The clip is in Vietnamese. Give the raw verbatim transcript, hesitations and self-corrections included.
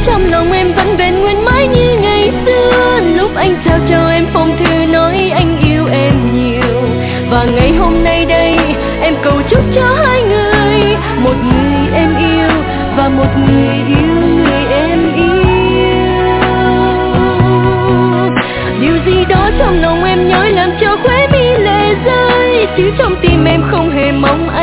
trong lòng em vẫn vẹn nguyên mãi như ngày xưa. Lúc anh trao cho em phong thư nói anh yêu em nhiều, và ngày hôm nay đây em cầu chúc cho hai người, một người em yêu và một người yêu người em yêu. Điều gì đó trong lòng em nhói làm cho khóe mi lệ rơi, chứ trong tim em không hề mong anh